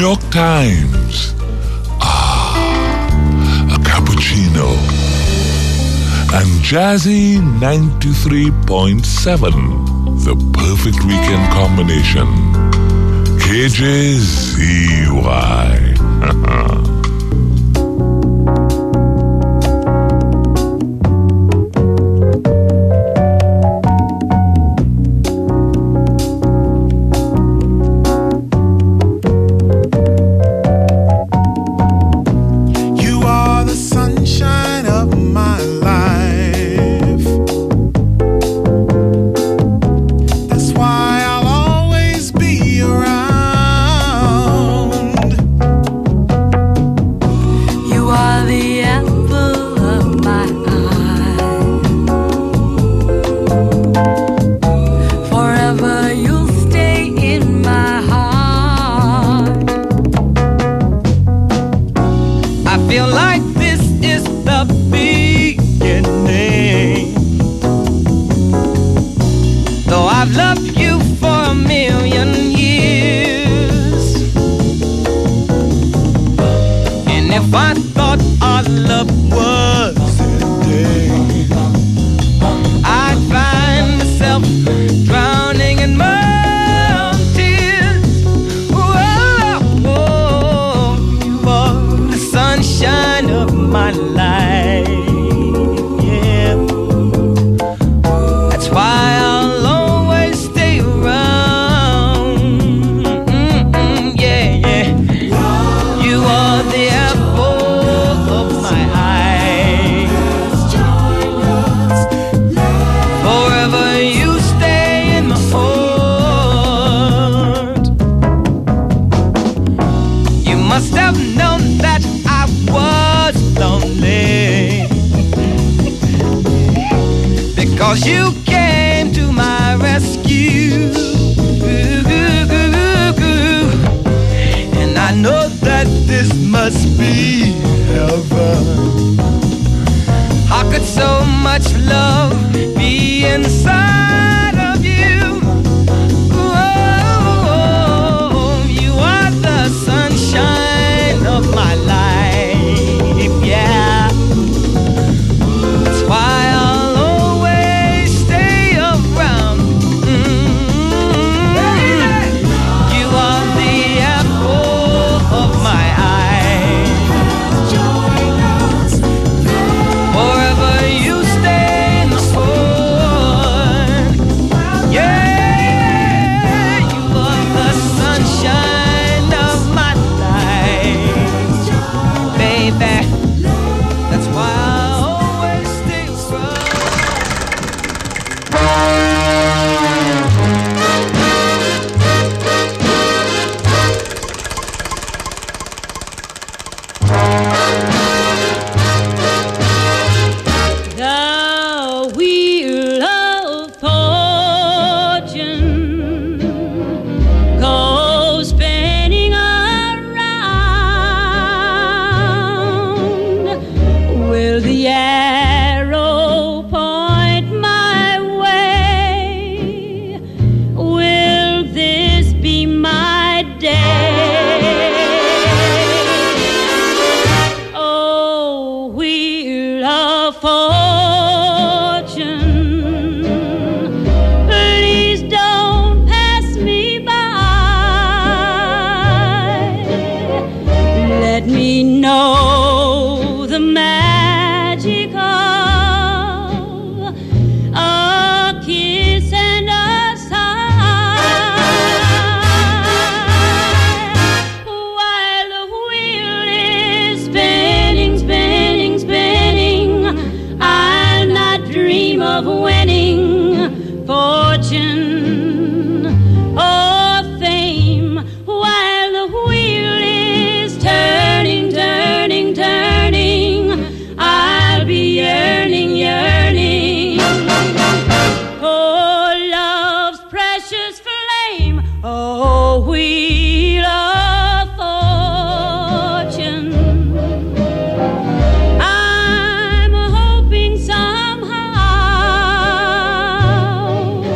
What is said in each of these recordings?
York Times. A cappuccino. And Jazzy 93.7. The perfect weekend combination. KJZY.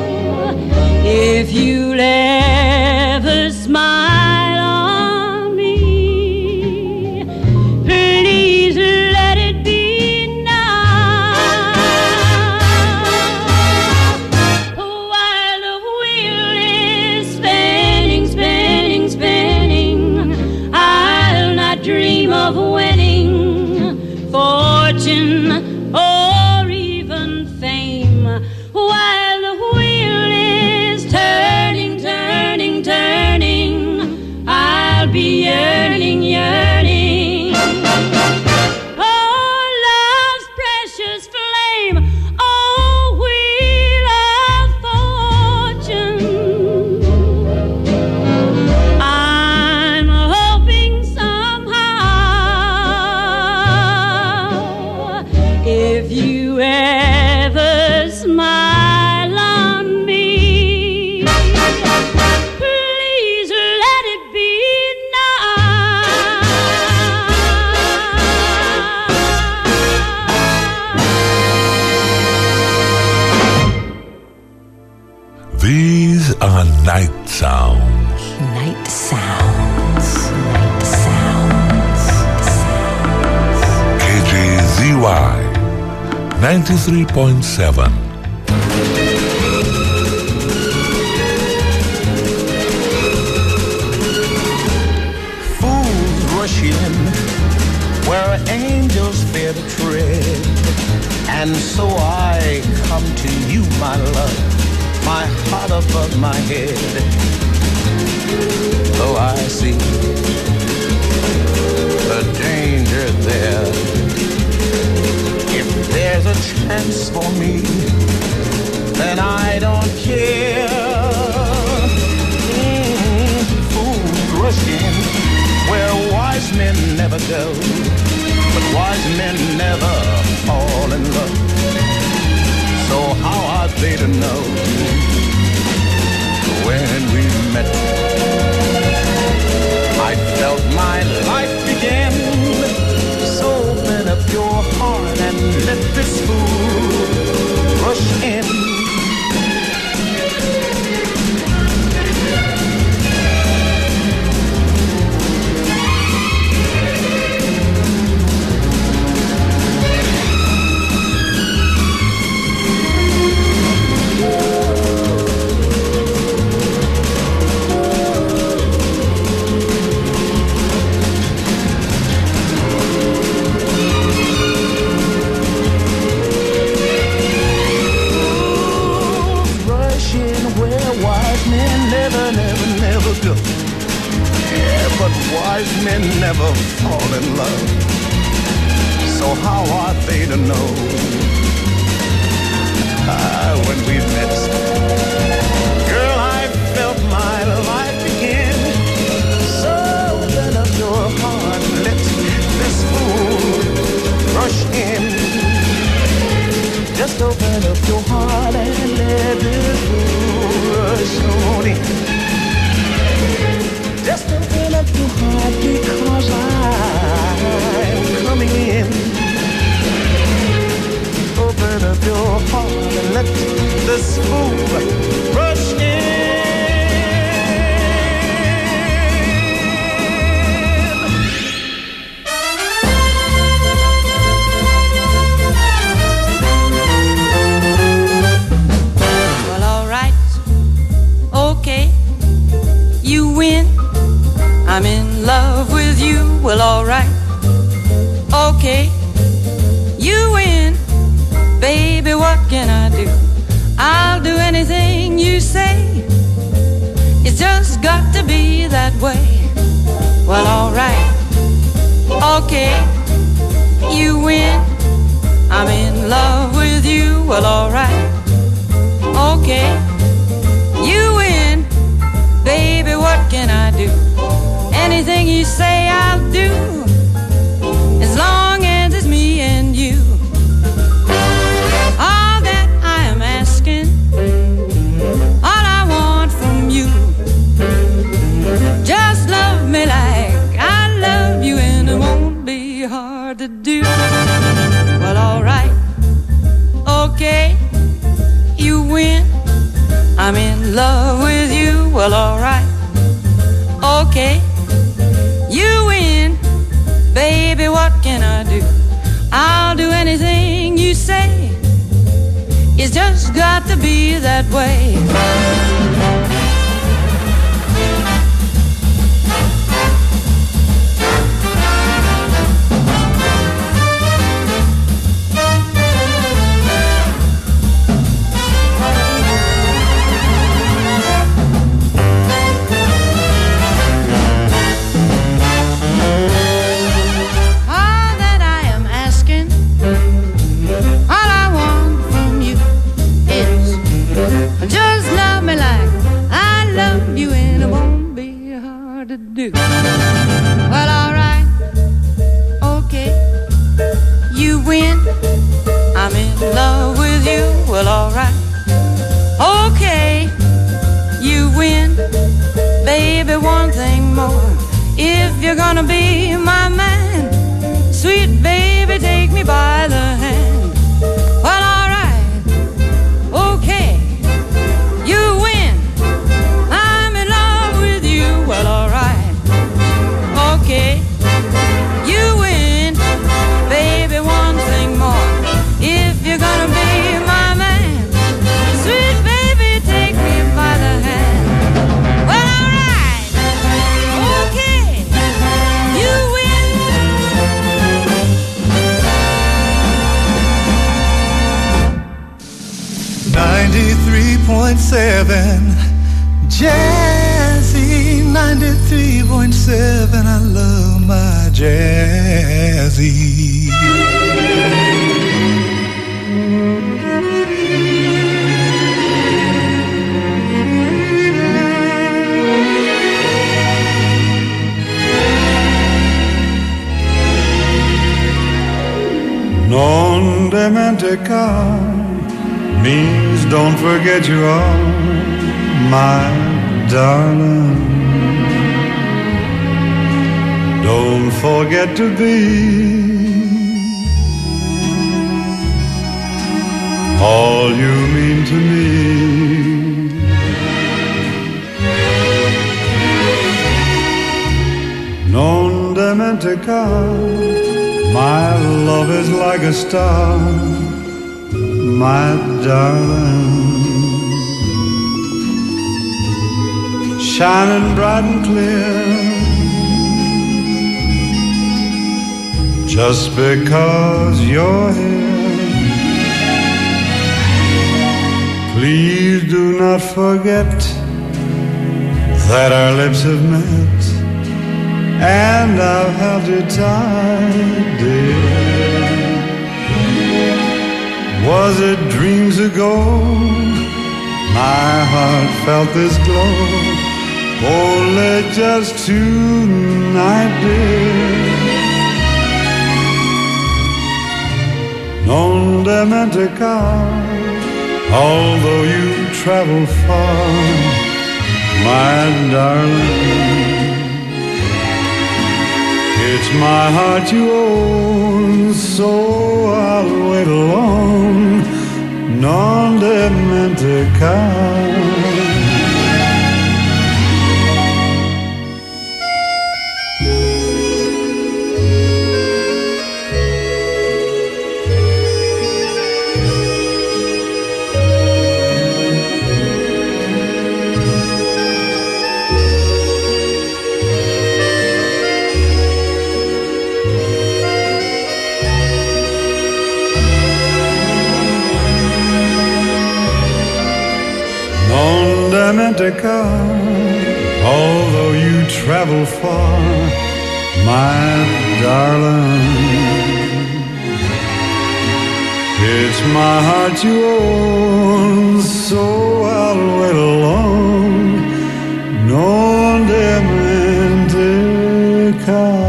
If you'll ever smile on me, Night sounds. KJZY 93.7. Fools rush in where angels fear to tread, and so I come to you, my love, my heart above my head. Though I see the danger there, if there's a chance for me, then I don't care. Fools rush in where wise men never go, but wise men never fall in love. So how are they to know when we met? I felt my life begin. So open up your heart and let this fool rush in. Wise men never fall in love. So how are they to know? When we met, girl, I felt my life begin. So open up your heart, let this fool rush in. Just open up your heart and let this fool rush on in. Just open up your heart because I'm coming in. Open up your heart and let this fool rush in. Well, all right, okay, you win. I'm in love with you, well alright, okay, you win, baby what can I do, I'll do anything you say, it's just got to be that way, well alright, okay, you win, I'm in love with you, well alright, okay, you win, baby what can I do, anything you say I'll do, as long as it's me and you. All that I am asking, all I want from you, just love me like I love you, and it won't be hard to do. Well, alright, okay, you win, I'm in love with you, well, alright, okay, you win, baby, what can I do? I'll do anything you say, it's just got to be that way. Just love me like I love you, and it won't be hard to do. Well, alright, okay, you win, I'm in love with you. Well, alright, okay, you win, baby, one thing more, if you're gonna be my man, sweet baby, take me by the hand. Well, alright, okay, you win, I'm in love with you. 93.7, I love my Jazzy. Non dimenticar means don't forget you are my darling. Don't forget to be all you mean to me. Non dimenticar, my love is like a star, my darling, shining bright and clear, just because you're here. Please do not forget that our lips have met, and I've held you tight, dear. Was it dreams ago? My heart felt this glow, only just tonight, dear. Non dimenticar, although you travel far, my darling, it's my heart you own, so I'll wait alone, non dimenticar. Dimenticar, although you travel far, my darling, it's my heart you own, so I'll wait alone, non dimenticar.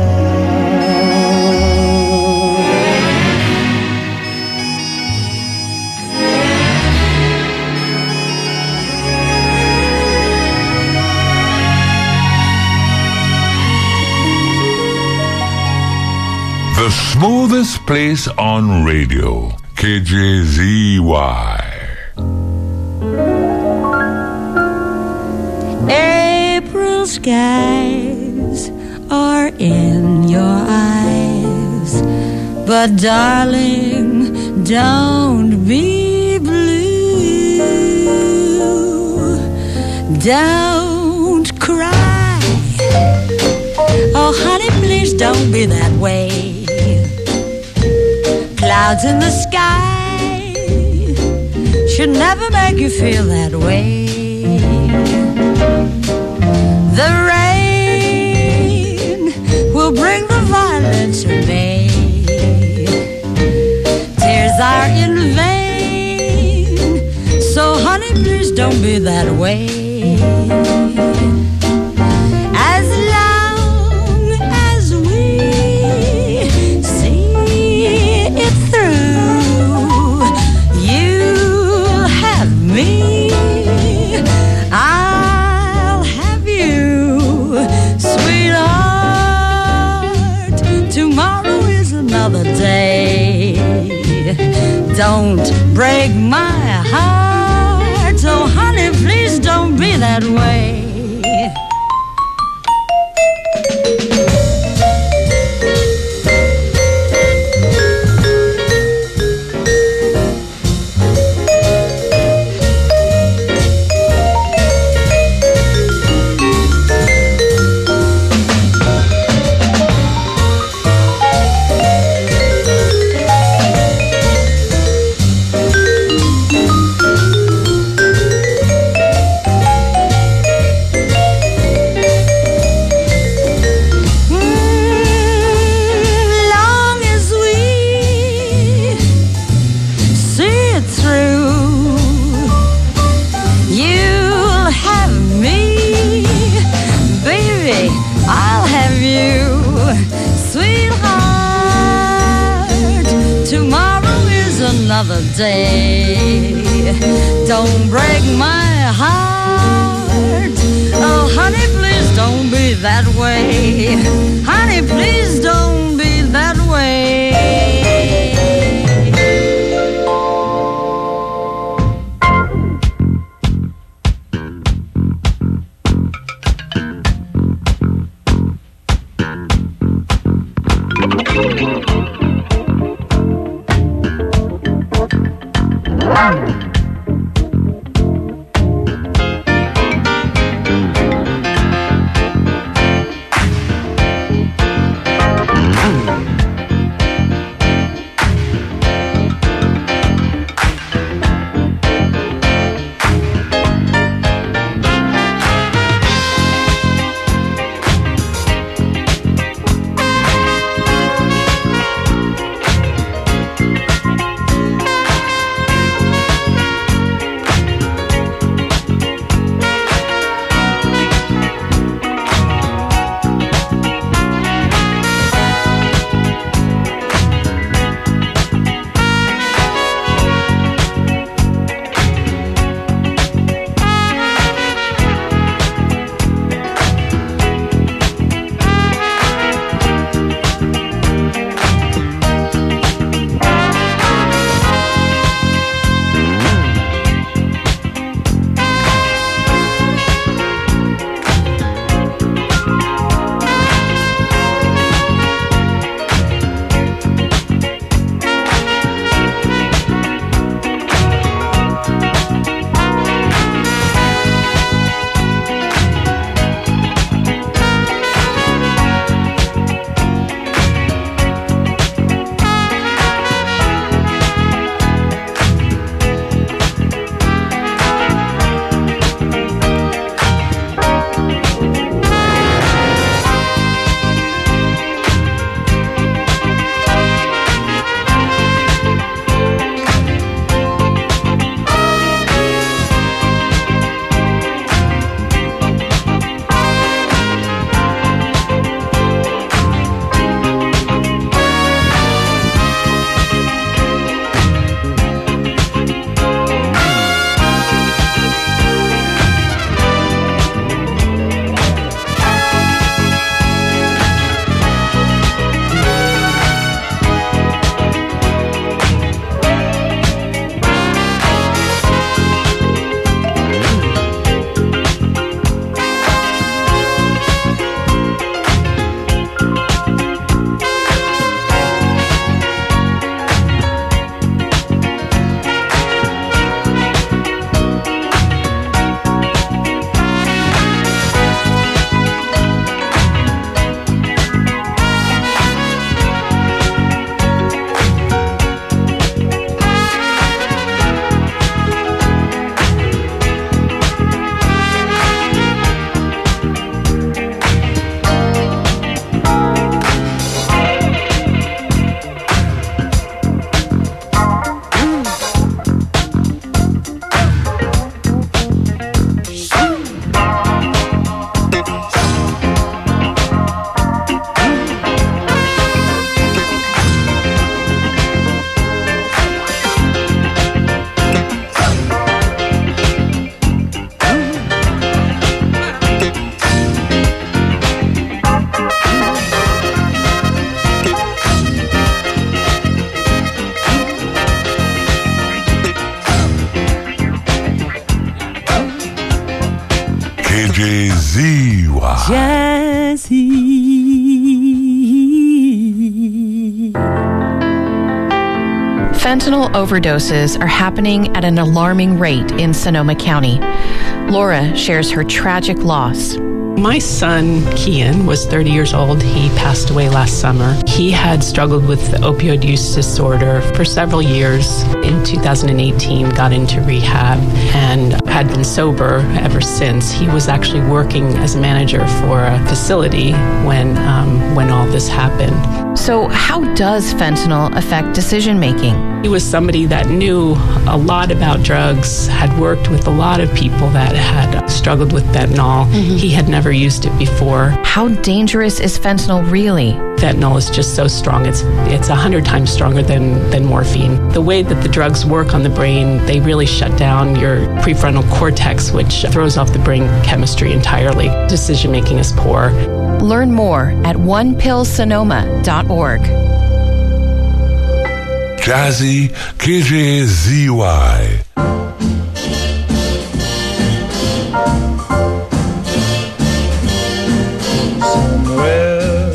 The smoothest place on radio, KJZY. April skies are in your eyes, but darling, don't be blue. Don't cry. Oh, honey, please don't be that way. Clouds in the sky should never make you feel that way. The rain will bring the violets in May. Tears are in vain, so honey, please don't be that way. As long as we see it through, you'll have me, I'll have you, sweetheart. Tomorrow is another day. Don't break my heart, so honey, please don't be that way. stay. Don't break my heart. Oh, honey, please don't be that way. Honey, please don't be that way. KJZY. Jazzy. Fentanyl overdoses are happening at an alarming rate in Sonoma County. Laura shares her tragic loss. My son, Kian, was 30 years old. He passed away last summer. He had struggled with opioid use disorder for several years. In 2018, got into rehab and had been sober ever since. He was actually working as a manager for a facility when all this happened. So how does fentanyl affect decision-making? He was somebody that knew a lot about drugs, had worked with a lot of people that had struggled with fentanyl. He had never used it before. How dangerous is fentanyl really? Fentanyl is just so strong. It's 100 times stronger than morphine. The way that the drugs work on the brain, they really shut down your prefrontal cortex, which throws off the brain chemistry entirely. Decision making is poor. Learn more at onepillsonoma.org. Jazzy KJZY. Somewhere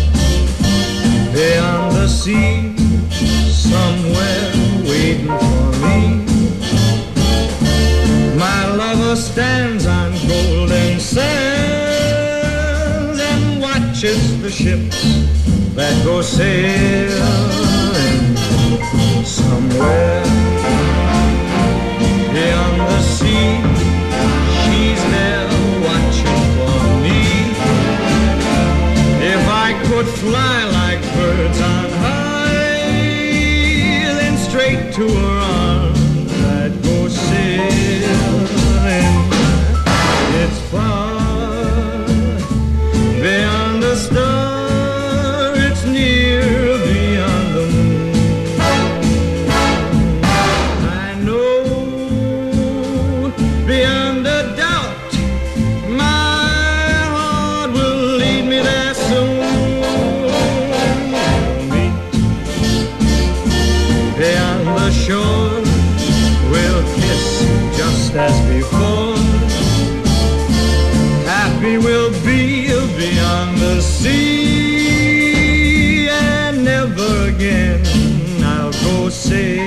beyond the sea, somewhere waiting for me, my lover stands on golden sands and watches the ships that go sailing. Somewhere beyond the sea, she's there watching for me. If I could fly like birds on high, then straight to her arms I'd go sailing. It's far beyond the star, it's near beyond the moon. I know beyond a doubt my heart will lead me there soon. Meet beyond the shore, we'll kiss just as before. Happy we'll be beyond the sea, and never again I'll go sailing.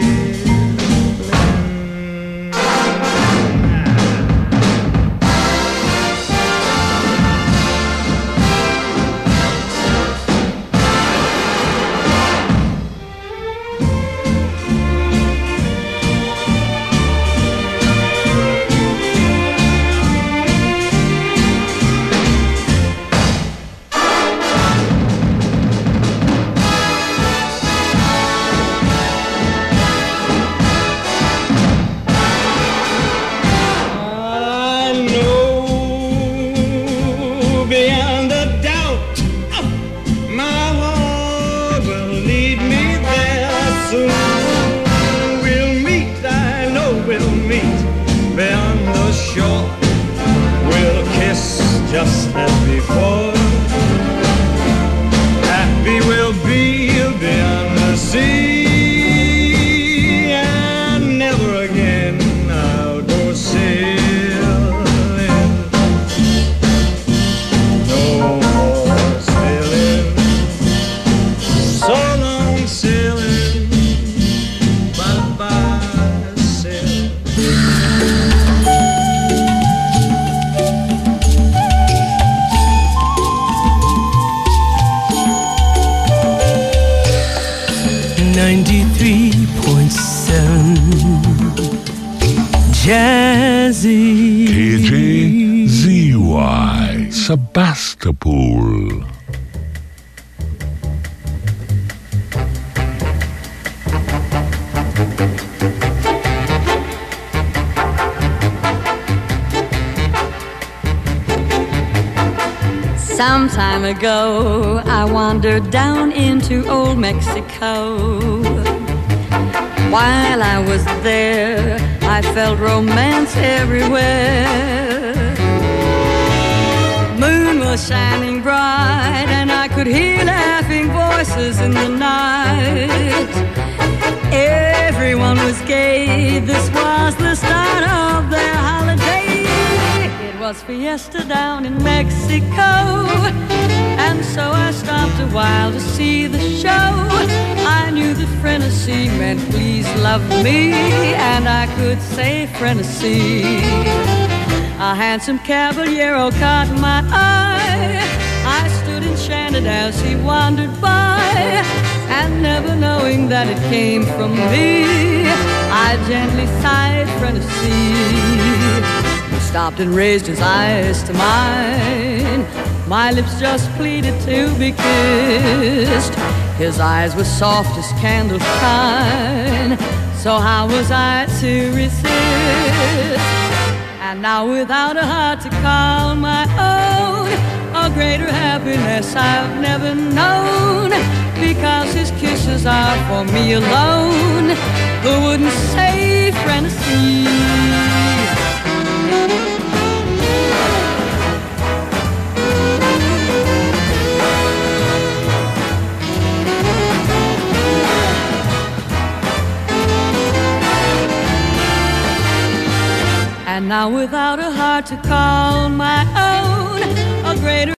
Just as before, happy we'll be beyond the sea, and never again I'll go sailing. No more sailing, so long sailing, bye-bye sailing. 93.7 Jazzy KJZY Sebastopol. Some time ago, I wandered down into old Mexico. While I was there, I felt romance everywhere. Moon was shining bright, and I could hear laughing voices in the night. Everyone was gay, this was the start of their holiday. It was fiesta down in Mexico, and so I stopped a while to see the show. I knew that Frenesí meant please love me, and I could say Frenesí. A handsome caballero caught my eye. I stood enchanted as he wandered by, and never knowing that it came from me, I gently sighed Frenesí. He stopped and raised his eyes to mine. My lips just pleaded to be kissed. His eyes were soft as candle shine, so how was I to resist? And now without a heart to call my own, a greater happiness I've never known, because his kisses are for me alone. Who wouldn't say fantasy? And now without a heart to call my own, a greater